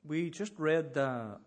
We just read a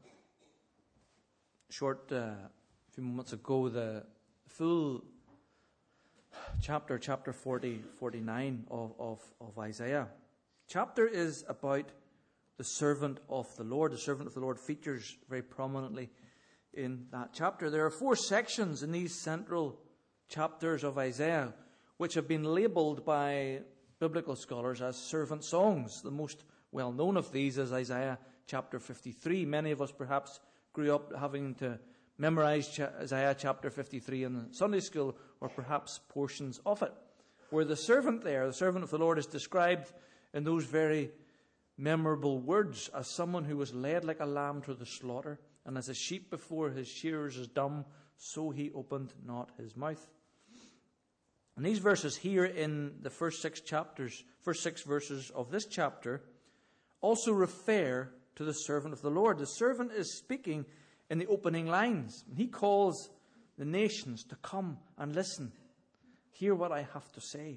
few moments ago, the full chapter 40, 49 of Isaiah. Chapter is about the servant of the Lord. The servant of the Lord features very prominently in that chapter. There are 4 sections in these central chapters of Isaiah which have been labelled by biblical scholars as servant songs. The most well-known of these is Isaiah chapter 53. Many of us perhaps grew up having to memorize Isaiah chapter 53 in Sunday school, or perhaps portions of it, where the servant of the Lord, is described in those very memorable words as someone who was led like a lamb to the slaughter, and as a sheep before his shearers is dumb, so he opened not his mouth. And these verses here in the first 6 verses of this chapter also refer to the servant of the Lord. The servant is speaking in the opening lines. He calls the nations to come and listen. Hear what I have to say.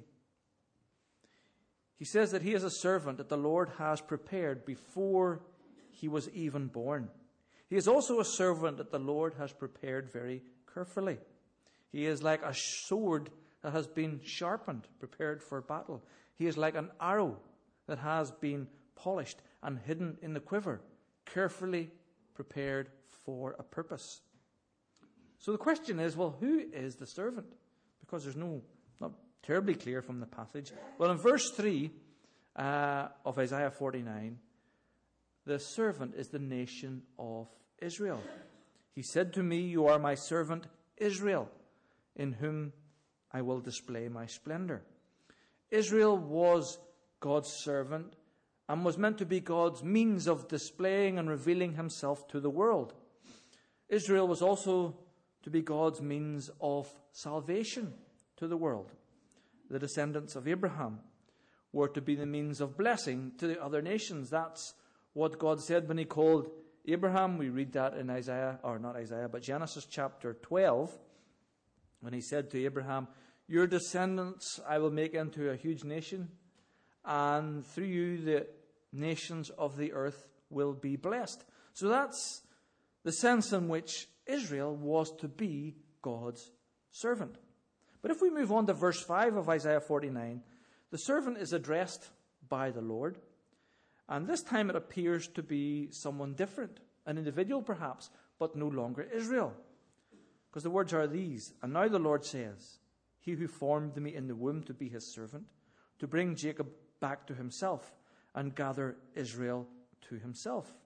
He says that he is a servant that the Lord has prepared before he was even born. He is also a servant that the Lord has prepared very carefully. He is like a sword that has been sharpened, prepared for battle. He is like an arrow that has been polished and hidden in the quiver, carefully prepared for a purpose. So the question is, well, who is the servant? Because there's not terribly clear from the passage. Well, in verse 3 of Isaiah 49, the servant is the nation of Israel. He said to me, "You are my servant Israel, in whom I will display my splendor." Israel was God's servant and was meant to be God's means of displaying and revealing himself to the world. Israel was also to be God's means of salvation to the world. The descendants of Abraham were to be the means of blessing to the other nations. That's what God said when he called Abraham. We read that in Genesis chapter 12, when he said to Abraham, "Your descendants I will make into a huge nation, and through you the nations of the earth will be blessed." So that's the sense in which Israel was to be God's servant. But if we move on to verse 5 of Isaiah 49, the servant is addressed by the Lord. And this time it appears to be someone different, an individual perhaps, but no longer Israel. Because the words are these: "And now the Lord says, He who formed me in the womb to be his servant, to bring Jacob back to himself and gather Israel to himself."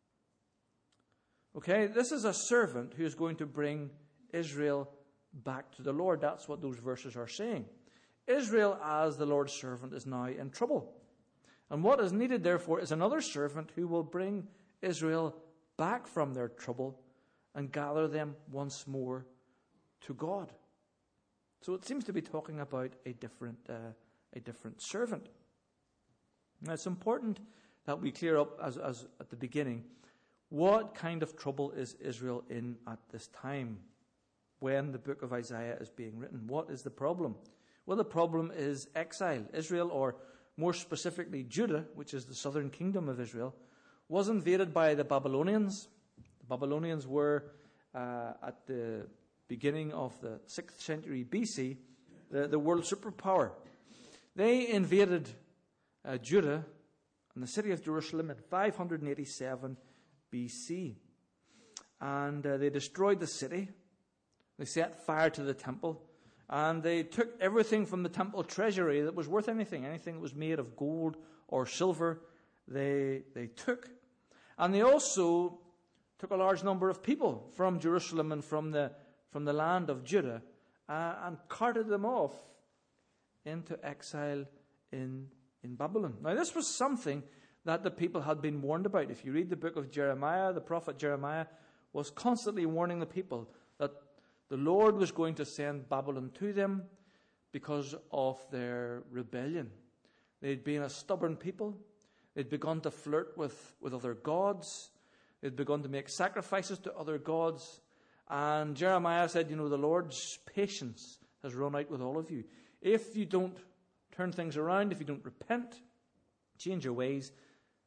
Okay, this is a servant who is going to bring Israel back to the Lord. That's what those verses are saying. Israel, as the Lord's servant, is now in trouble. And what is needed, therefore, is another servant who will bring Israel back from their trouble and gather them once more to God. So it seems to be talking about a different servant. Now, it's important that we clear up, as at the beginning, what kind of trouble is Israel in at this time when the book of Isaiah is being written. What is the problem? Well, the problem is exile. Israel, or more specifically Judah, which is the southern kingdom of Israel, was invaded by the Babylonians. The Babylonians were, at the beginning of the 6th century BC, the world superpower. They invaded Judah and the city of Jerusalem in 587 BC. And they destroyed the city. They set fire to the temple. And they took everything from the temple treasury that was worth anything that was made of gold or silver, they took. And they also took a large number of people from Jerusalem and from the land of Judah and carted them off into exile in Babylon. Now, this was something that the people had been warned about. If you read the book of Jeremiah, the prophet Jeremiah was constantly warning the people that the Lord was going to send Babylon to them because of their rebellion. They'd been a stubborn people. They'd begun to flirt with other gods. They'd begun to make sacrifices to other gods. And Jeremiah said, the Lord's patience has run out with all of you. If you don't turn things around, if you don't repent, change your ways,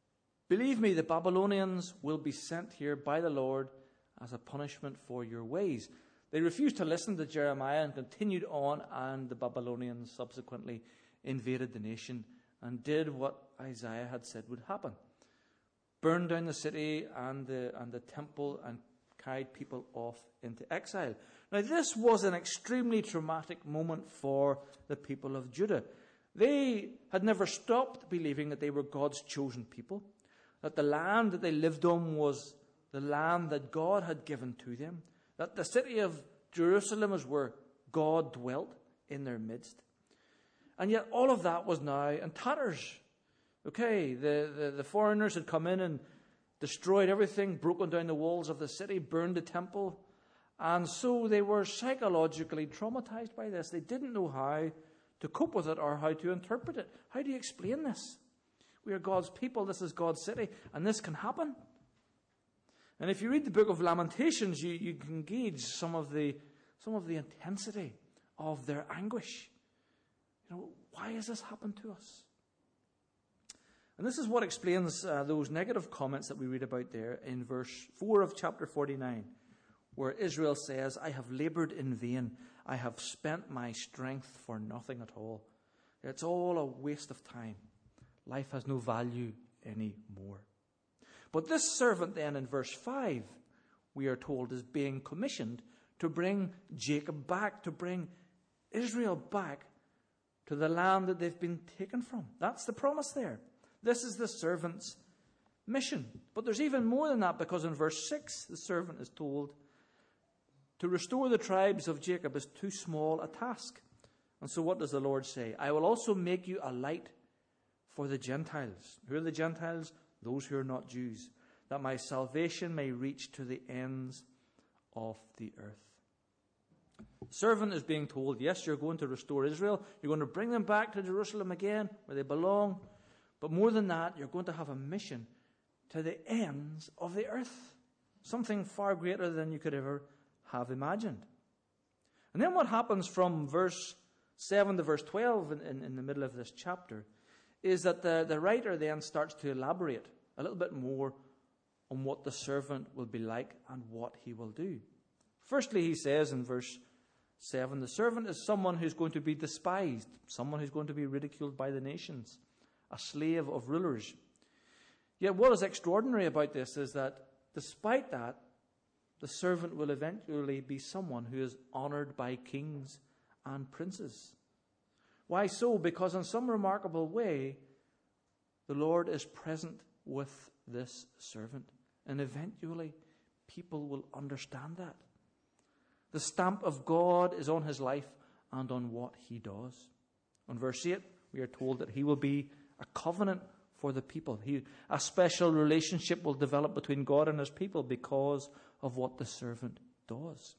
Believe me, the Babylonians will be sent here by the Lord as a punishment for your ways. They refused to listen to Jeremiah and continued on, and the Babylonians subsequently invaded the nation and did what Isaiah had said would happen. Burned down the city and the temple and carried people off into exile. Now, this was an extremely traumatic moment for the people of Judah. They had never stopped believing that they were God's chosen people, that the land that they lived on was the land that God had given to them, that the city of Jerusalem was where God dwelt in their midst. And yet all of that was now in tatters. Okay, the foreigners had come in and destroyed everything, broken down the walls of the city, burned the temple. And so they were psychologically traumatized by this. They didn't know how to cope with it or how to interpret it. How do you explain this? We are God's people, this is God's city, and this can happen. And if you read the book of Lamentations, you can gauge some of the intensity of their anguish. Why has this happened to us? And this is what explains those negative comments that we read about there in verse 4 of chapter 49, where Israel says, I have labored in vain. I have spent my strength for nothing at all. It's all a waste of time. Life has no value anymore. But this servant then in verse 5, we are told, is being commissioned to bring Jacob back, to bring Israel back to the land that they've been taken from. That's the promise there. This is the servant's mission. But there's even more than that, because in verse 6, the servant is told to restore the tribes of Jacob is too small a task. And so what does the Lord say? I will also make you a light for the Gentiles. Who are the Gentiles? Those who are not Jews. That my salvation may reach to the ends of the earth. The servant is being told, yes, you're going to restore Israel. You're going to bring them back to Jerusalem again, where they belong. But more than that, you're going to have a mission to the ends of the earth. Something far greater than you could ever have imagined. And then what happens from verse 7 to verse 12 in the middle of this chapter is that the writer then starts to elaborate a little bit more on what the servant will be like and what he will do. Firstly, he says in verse 7, the servant is someone who's going to be despised, someone who's going to be ridiculed by the nations, a slave of rulers. Yet what is extraordinary about this is that despite that, the servant will eventually be someone who is honored by kings and princes. Why so? Because in some remarkable way, the Lord is present with this servant. And eventually, people will understand that. The stamp of God is on his life and on what he does. In verse 8, we are told that he will be a covenant for the people. A special relationship will develop between God and his people because of what the servant does.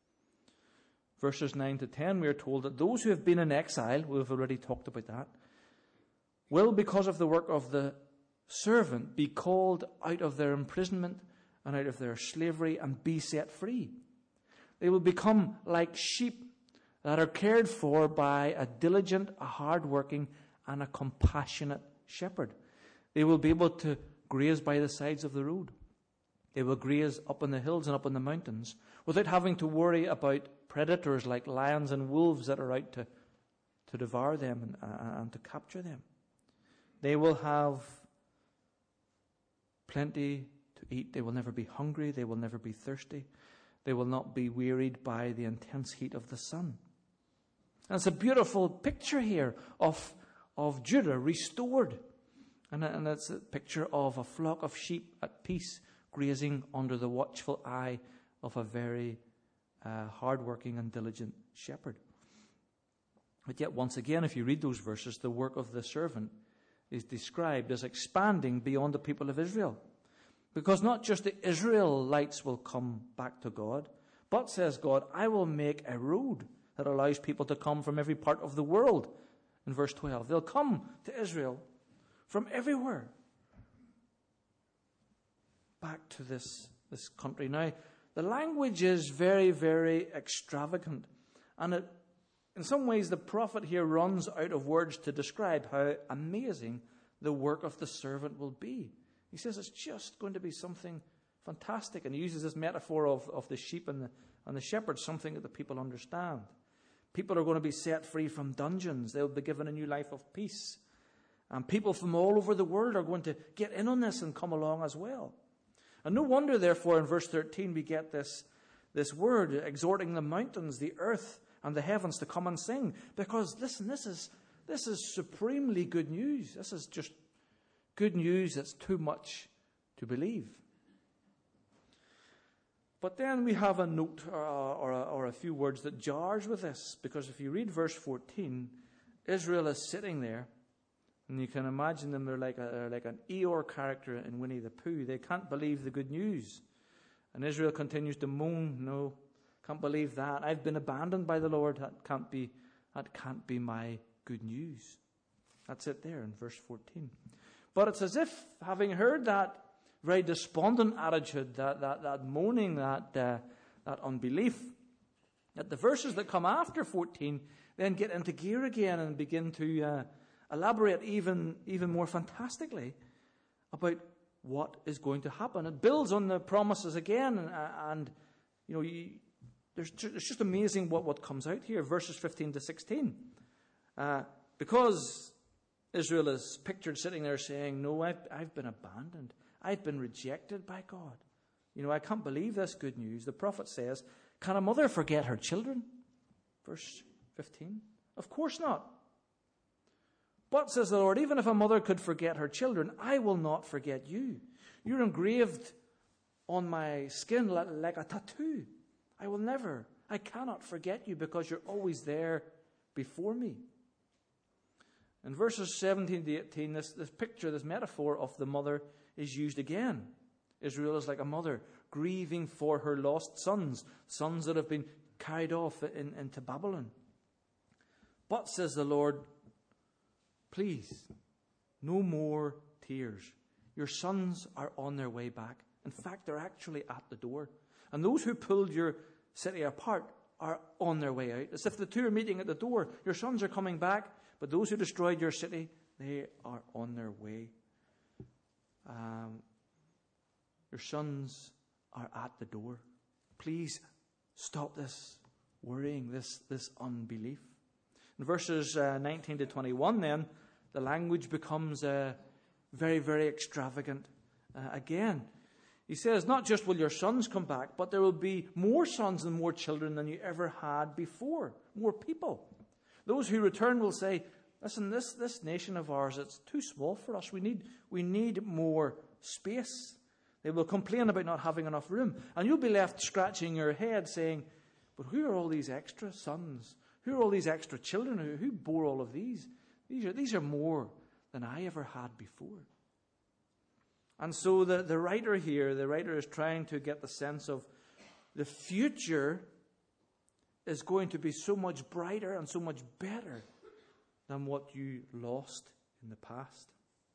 Verses 9 to 10, we are told that those who have been in exile, we've already talked about that, will, because of the work of the servant, be called out of their imprisonment and out of their slavery and be set free. They will become like sheep that are cared for by a diligent, a hard-working, and a compassionate shepherd. They will be able to graze by the sides of the road. They will graze up in the hills and up in the mountains without having to worry about predators like lions and wolves that are out to devour them and to capture them. They will have plenty to eat. They will never be hungry. They will never be thirsty. They will not be wearied by the intense heat of the sun. And it's a beautiful picture here of Judah restored. And it's a picture of a flock of sheep at peace, grazing under the watchful eye of a very hard-working and diligent shepherd. But yet, once again, if you read those verses, the work of the servant is described as expanding beyond the people of Israel. Because not just the Israelites will come back to God, but, says God, I will make a road that allows people to come from every part of the world. In verse 12, they'll come to Israel from everywhere back to this country. Now, the language is very, very extravagant. And in some ways, the prophet here runs out of words to describe how amazing the work of the servant will be. He says it's just going to be something fantastic. And he uses this metaphor of the sheep and the shepherd, something that the people understand. People are going to be set free from dungeons. They'll be given a new life of peace. And people from all over the world are going to get in on this and come along as well. And no wonder, therefore, in verse 13 we get this word, exhorting the mountains, the earth, and the heavens to come and sing. Because, listen, this is supremely good news. This is just good news that's too much to believe. But then we have a note or a few words that jars with this. Because if you read verse 14, Israel is sitting there. And you can imagine them, they're like an Eeyore character in Winnie the Pooh. They can't believe the good news. And Israel continues to moan, no, can't believe that. I've been abandoned by the Lord. That can't be my good news. That's it there in verse 14. But it's as if, having heard that very despondent attitude, that moaning, that unbelief, that the verses that come after 14 then get into gear again and begin to elaborate even more fantastically about what is going to happen. It builds on the promises again, and there's just amazing what comes out here. Verses 15 to 16, because Israel is pictured sitting there saying, "No, I've been abandoned. I've been rejected by God. I can't believe this good news." The prophet says, "Can a mother forget her children?" Verse 15. Of course not. But, says the Lord, even if a mother could forget her children, I will not forget you. You're engraved on my skin like a tattoo. I cannot forget you because you're always there before me. In verses 17 to 18, this picture, this metaphor of the mother is used again. Israel is like a mother grieving for her lost sons that have been carried off into Babylon. But, says the Lord, please, no more tears. Your sons are on their way back. In fact, they're actually at the door. And those who pulled your city apart are on their way out. As if the two are meeting at the door. Your sons are coming back, but those who destroyed your city, they are on their way. Your sons are at the door. Please stop this worrying, this unbelief. In verses 19 to 21 then, the language becomes very, very extravagant again. He says, not just will your sons come back, but there will be more sons and more children than you ever had before. More people. Those who return will say, listen, this nation of ours, it's too small for us. We need more space. They will complain about not having enough room. And you'll be left scratching your head saying, but who are all these extra sons? Who are all these extra children? Who bore all of these? These are more than I ever had before. And so the writer is trying to get the sense of the future is going to be so much brighter and so much better than what you lost in the past.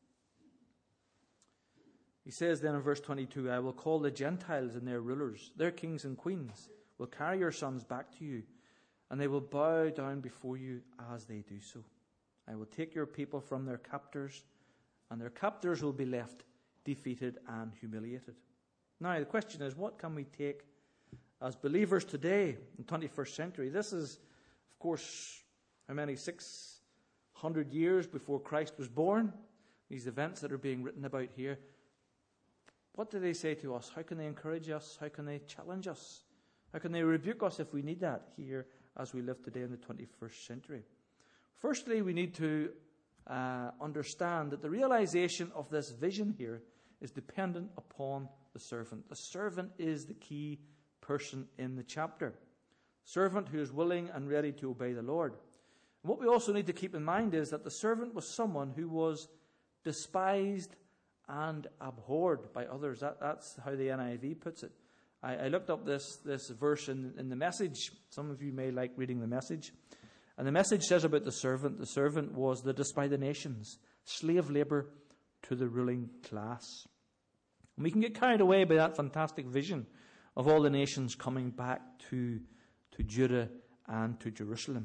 He says then in verse 22, I will call the Gentiles and their rulers, their kings and queens, will carry your sons back to you, and they will bow down before you as they do so. I will take your people from their captors, and their captors will be left defeated and humiliated. Now, the question is, what can we take as believers today in the 21st century? This is, of course, how many? 600 years before Christ was born. These events that are being written about here. What do they say to us? How can they encourage us? How can they challenge us? How can they rebuke us if we need that here as we live today in the 21st century? Firstly, we need to understand that the realization of this vision here is dependent upon the servant. The servant is the key person in the chapter. Servant who is willing and ready to obey the Lord. And what we also need to keep in mind is that the servant was someone who was despised and abhorred by others. That's how the NIV puts it. I looked up this verse in the Message. Some of you may like reading the Message. And the Message says about the servant was the despised by the nations, slave labour to the ruling class. And we can get carried away by that fantastic vision of all the nations coming back to Judah and to Jerusalem.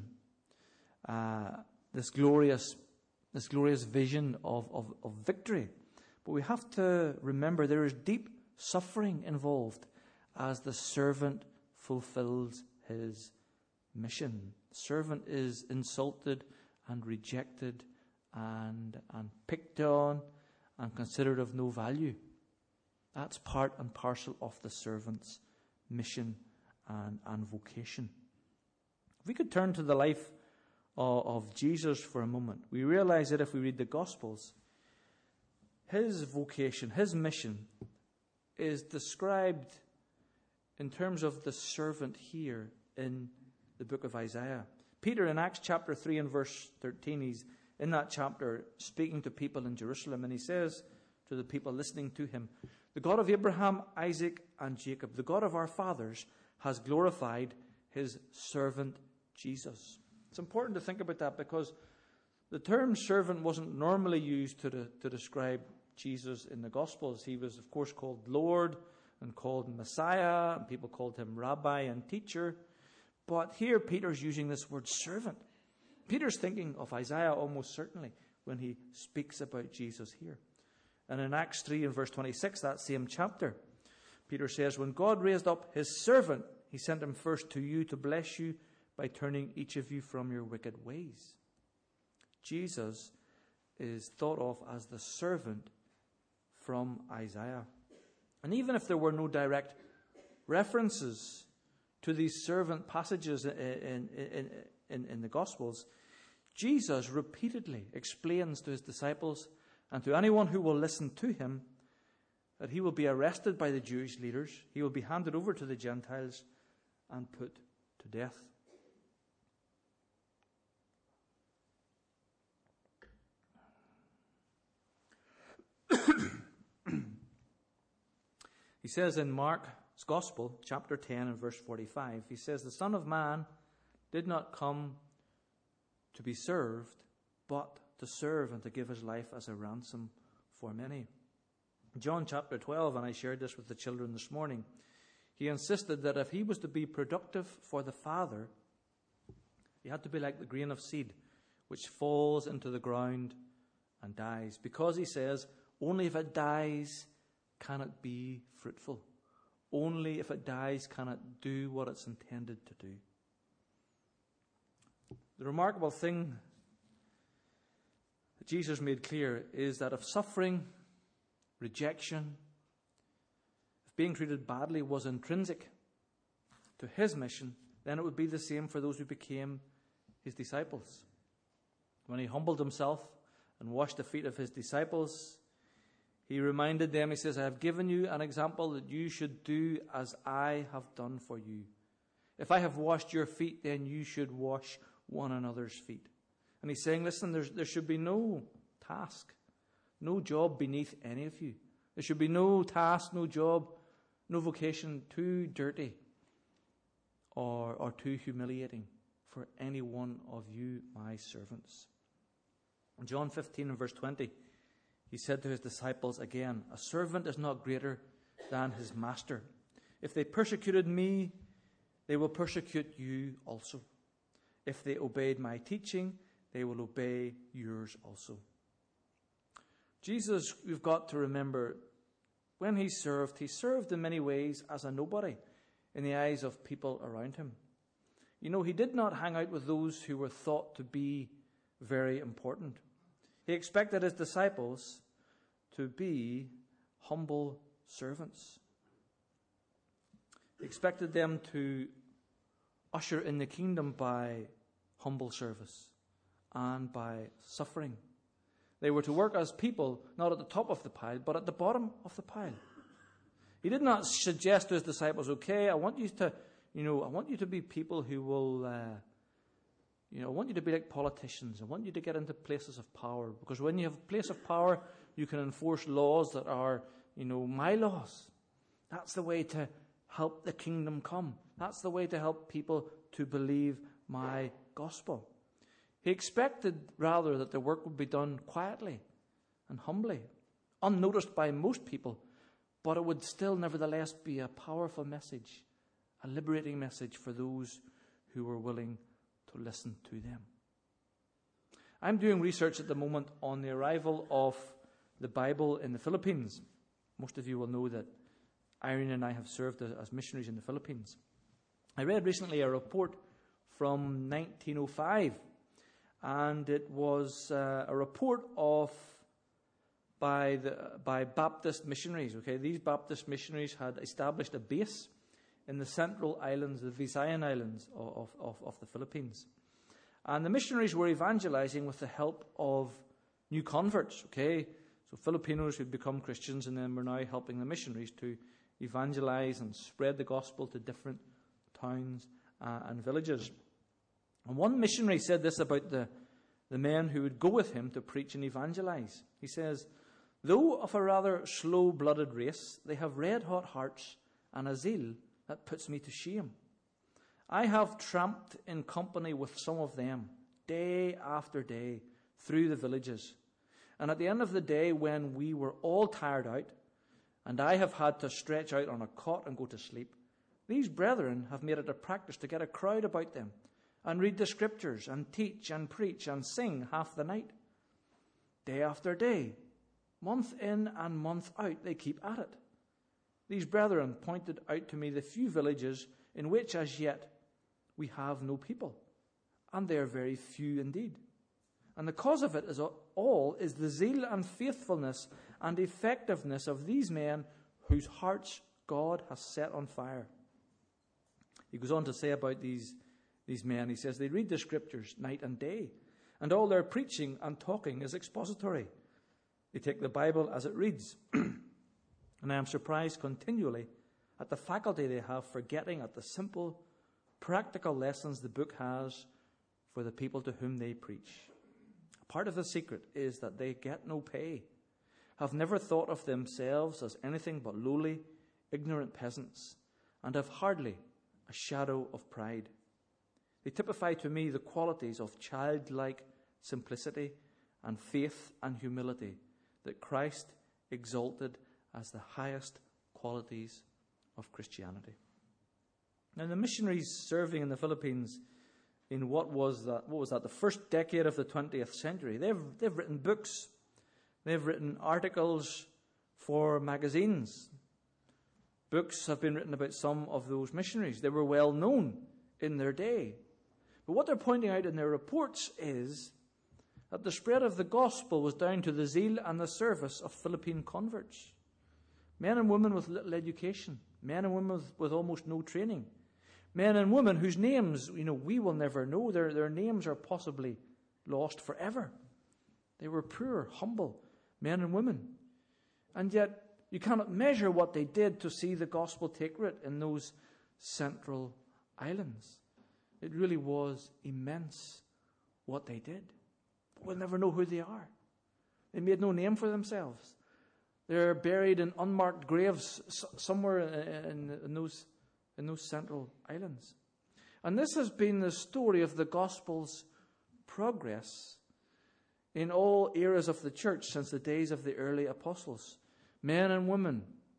This glorious vision of victory. But we have to remember there is deep suffering involved as the servant fulfills his mission. The servant is insulted and rejected and picked on and considered of no value. That's part and parcel of the servant's mission and vocation. If we could turn to the life of Jesus for a moment, we realize that if we read the Gospels, his vocation, his mission, is described in terms of the servant here in the book of Isaiah. Peter, in Acts chapter 3 and verse 13, he's in that chapter speaking to people in Jerusalem, and he says to the people listening to him, "The God of Abraham, Isaac, and Jacob, the God of our fathers, has glorified his servant Jesus." It's important to think about that because the term servant wasn't normally used to describe Jesus in the Gospels. He was, of course, called Lord and called Messiah, and people called him Rabbi and Teacher. But here Peter's using this word servant. Peter's thinking of Isaiah almost certainly when he speaks about Jesus here. And in Acts 3 and verse 26, that same chapter, Peter says, "When God raised up his servant, he sent him first to you to bless you by turning each of you from your wicked ways." Jesus is thought of as the servant from Isaiah. And even if there were no direct references to these servant passages in the Gospels, Jesus repeatedly explains to his disciples and to anyone who will listen to him that he will be arrested by the Jewish leaders, he will be handed over to the Gentiles and put to death. He says in Mark's Gospel, chapter 10 and verse 45, he says, "The Son of Man did not come to be served, but to serve and to give his life as a ransom for many." John chapter 12, and I shared this with the children this morning, he insisted that if he was to be productive for the Father, he had to be like the grain of seed which falls into the ground and dies. Because he says, only if it dies can it be fruitful. Only if it dies can it do what it's intended to do. The remarkable thing that Jesus made clear is that if suffering, rejection, if being treated badly was intrinsic to his mission, then it would be the same for those who became his disciples. When he humbled himself and washed the feet of his disciples, he reminded them, he says, "I have given you an example that you should do as I have done for you. If I have washed your feet, then you should wash one another's feet." And he's saying, listen, there should be no task, no job beneath any of you. There should be no task, no job, no vocation too dirty or too humiliating for any one of you, my servants. In John 15 and verse 20, he said to his disciples again, "A servant is not greater than his master. If they persecuted me, they will persecute you also. If they obeyed my teaching, they will obey yours also." Jesus, we've got to remember, when he served in many ways as a nobody in the eyes of people around him. You know, he did not hang out with those who were thought to be very important. He expected his disciples to be humble servants. He expected them to usher in the kingdom by humble service and by suffering. They were to work as people, not at the top of the pile, but at the bottom of the pile. He did not suggest to his disciples, "Okay, I want you to be people who will, I want you to be like politicians. I want you to get into places of power. Because when you have a place of power, you can enforce laws that are, my laws. That's the way to help the kingdom come. That's the way to help people to believe my gospel." He expected, rather, that the work would be done quietly and humbly, unnoticed by most people, but it would still nevertheless be a powerful message, a liberating message for those who were willing to listen to them. I'm doing research at the moment on the arrival of the Bible in the Philippines. Most of you will know that Irene and I have served as missionaries in the Philippines. I read recently a report from 1905, and it was a report by Baptist missionaries. Okay, these Baptist missionaries had established a base in the central islands, the Visayan Islands of the Philippines. And the missionaries were evangelizing with the help of new converts, okay? So Filipinos who'd become Christians, and then were now helping the missionaries to evangelize and spread the gospel to different towns and villages. And one missionary said this about the men who would go with him to preach and evangelize. He says, "Though of a rather slow-blooded race, they have red-hot hearts and a zeal that puts me to shame. I have tramped in company with some of them day after day through the villages. And at the end of the day, when we were all tired out, and I have had to stretch out on a cot and go to sleep, these brethren have made it a practice to get a crowd about them and read the scriptures and teach and preach and sing half the night. Day after day, month in and month out, they keep at it. These brethren pointed out to me the few villages in which as yet we have no people, and they are very few indeed. And the cause of it is the zeal and faithfulness and effectiveness of these men whose hearts God has set on fire." He goes on to say about these men, he says, "They read the scriptures night and day, and all their preaching and talking is expository. They take the Bible as it reads, and I am surprised continually at the faculty they have for getting at the simple, practical lessons the book has for the people to whom they preach. Part of the secret is that they get no pay, have never thought of themselves as anything but lowly, ignorant peasants, and have hardly a shadow of pride. They typify to me the qualities of childlike simplicity and faith and humility that Christ exalted as the highest qualities of Christianity." Now, the missionaries serving in the Philippines in what was that, the first decade of the 20th century, they've written books, they've written articles for magazines. Books have been written about some of those missionaries. They were well known in their day. But what they're pointing out in their reports is that the spread of the gospel was down to the zeal and the service of Philippine converts. Men and women with little education, men and women with almost no training, men and women whose names, we will never know. Their names are possibly lost forever. They were poor, humble men and women. And yet, you cannot measure what they did to see the gospel take root in those central islands. It really was immense what they did. We'll never know who they are. They made no name for themselves. They're buried in unmarked graves somewhere in those central islands. And this has been the story of the gospel's progress in all eras of the church since the days of the early apostles. Men and women,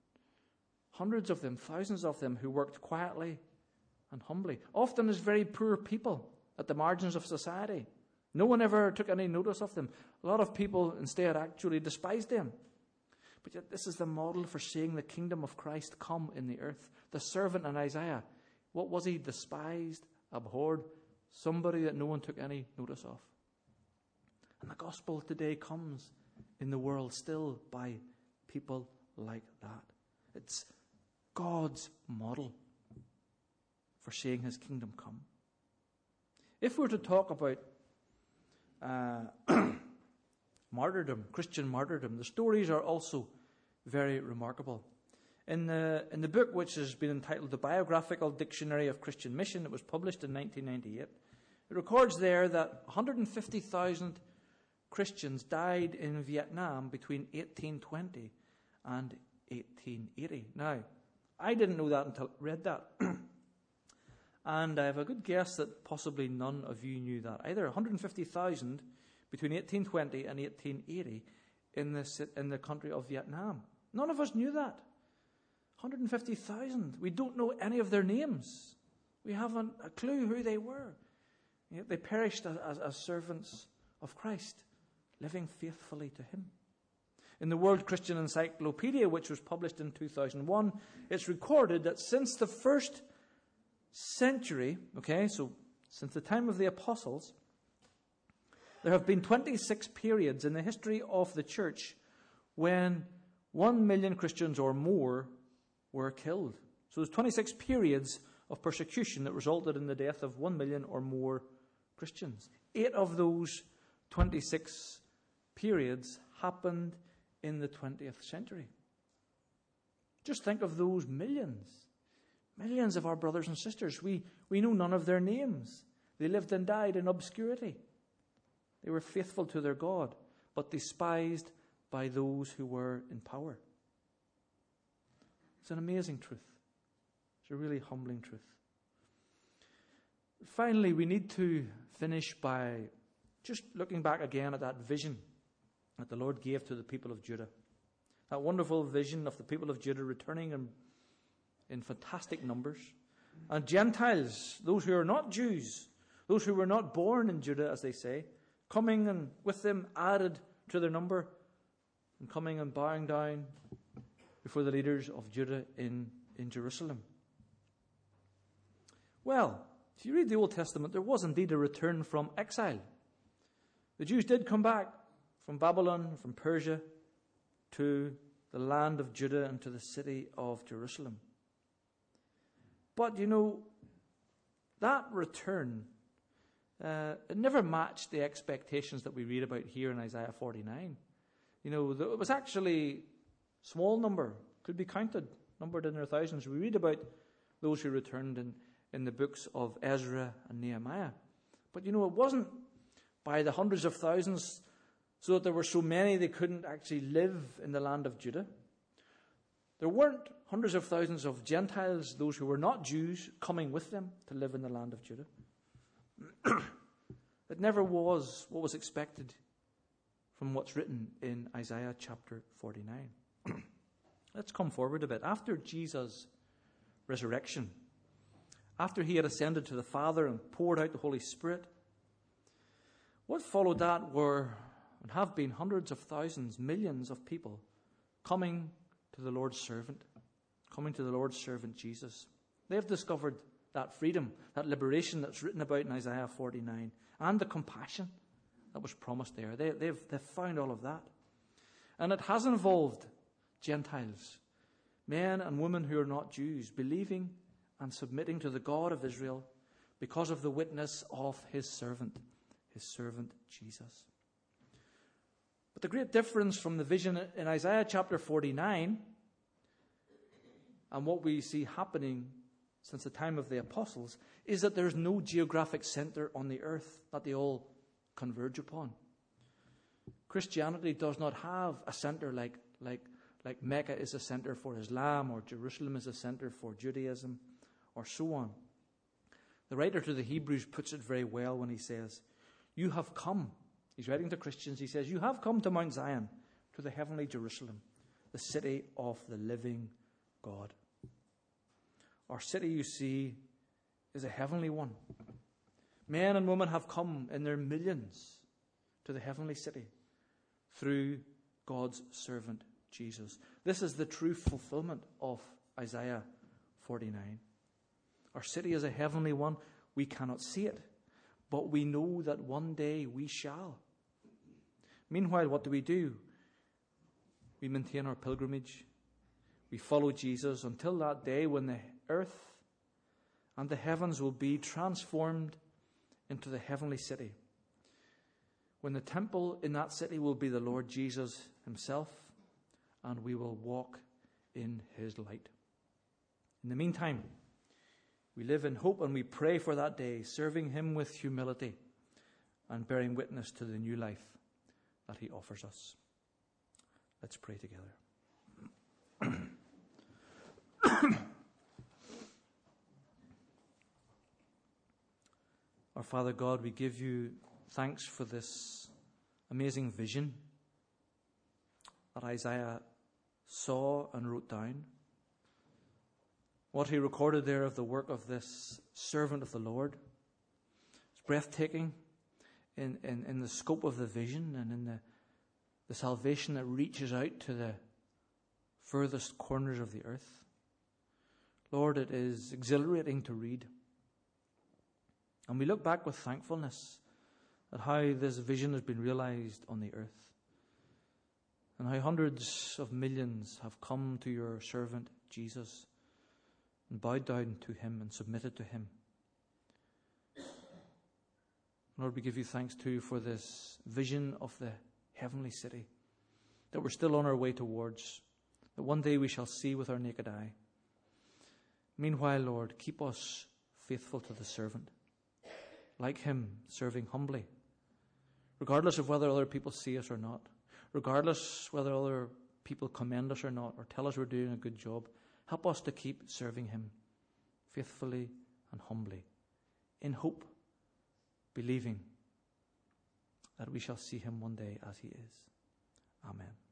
hundreds of them, thousands of them, who worked quietly and humbly, often as very poor people at the margins of society. No one ever took any notice of them. A lot of people instead actually despised them. But yet this is the model for seeing the kingdom of Christ come in the earth. The servant in Isaiah, what was he? Despised, abhorred, somebody that no one took any notice of. And the gospel today comes in the world still by people like that. It's God's model for seeing his kingdom come. If we're to talk about martyrdom, Christian martyrdom, the stories are also very remarkable. In the book, which has been entitled The Biographical Dictionary of Christian Mission, it was published in 1998, it records there that 150,000 Christians died in Vietnam between 1820 and 1880. Now, I didn't know that until I read that. And I have a good guess that possibly none of you knew that either. 150,000 between 1820 and 1880 in the country of Vietnam. None of us knew that. 150,000. We don't know any of their names. We haven't a clue who they were. Yet they perished as servants of Christ, living faithfully to him. In the World Christian Encyclopedia, which was published in 2001, it's recorded that since the first century, so since the time of the apostles, there have been 26 periods in the history of the church when 1 million Christians or more were killed. So there's 26 periods of persecution that resulted in the death of 1 million or more Christians. 8 of those 26 periods happened in the 20th century. Just think of those millions. Millions of our brothers and sisters. We know none of their names. They lived and died in obscurity. They were faithful to their God, but despised by those who were in power. It's an amazing truth. It's a really humbling truth. Finally, we need to finish by just looking back again at that vision that the Lord gave to the people of Judah. That wonderful vision of the people of Judah returning in fantastic numbers. And Gentiles, those who are not Jews, those who were not born in Judah, as they say, coming and with them added to their number and coming and bowing down before the leaders of Judah in Jerusalem. Well, if you read the Old Testament, there was indeed a return from exile. The Jews did come back from Babylon, from Persia, to the land of Judah and to the city of Jerusalem. But, that return, it never matched the expectations that we read about here in Isaiah 49. It was actually a small number, could be counted, numbered in their thousands. We read about those who returned in the books of Ezra and Nehemiah. But, it wasn't by the hundreds of thousands, so that there were so many they couldn't actually live in the land of Judah. There weren't hundreds of thousands of Gentiles, those who were not Jews, coming with them to live in the land of Judah. It never was what was expected from what's written in Isaiah chapter 49. Let's come forward a bit. After Jesus' resurrection, after he had ascended to the Father and poured out the Holy Spirit, what followed that were and have been hundreds of thousands, millions of people coming to the Lord's servant, Jesus. They've discovered that freedom, that liberation that's written about in Isaiah 49, and the compassion that was promised there. They've found all of that. And it has involved Gentiles, men and women who are not Jews, believing and submitting to the God of Israel because of the witness of his servant Jesus. But the great difference from the vision in Isaiah chapter 49 and what we see happening since the time of the apostles is that there's no geographic center on the earth that they all converge upon. Christianity does not have a center like Mecca is a center for Islam, or Jerusalem is a center for Judaism, or so on. The writer to the Hebrews puts it very well when he says, you have come. He's writing to Christians. He says, you have come to Mount Zion, to the heavenly Jerusalem, the city of the living God. Our city, you see, is a heavenly one. Men and women have come in their millions to the heavenly city through God's servant Jesus. This is the true fulfillment of Isaiah 49. Our city is a heavenly one. We cannot see it, but we know that one day we shall. Meanwhile, what do? We maintain our pilgrimage. We follow Jesus until that day when the earth and the heavens will be transformed into the heavenly city. When the temple in that city will be the Lord Jesus himself, and we will walk in his light. In the meantime, we live in hope and we pray for that day, serving him with humility and bearing witness to the new life that he offers us. Let's pray together. Our Father God, we give you thanks for this amazing vision that Isaiah saw and wrote down. What he recorded there of the work of this servant of the Lord. It's breathtaking in the scope of the vision and in the salvation that reaches out to the furthest corners of the earth. Lord, it is exhilarating to read. And we look back with thankfulness at how this vision has been realized on the earth, and how hundreds of millions have come to your servant Jesus and bowed down to him and submitted to him. Lord, we give you thanks too for this vision of the heavenly city that we're still on our way towards, that one day we shall see with our naked eye. Meanwhile, Lord, keep us faithful to the servant, like him, serving humbly, regardless of whether other people see us or not, regardless whether other people commend us or not, or tell us we're doing a good job. Help us to keep serving him faithfully and humbly, in hope, believing that we shall see him one day as he is. Amen.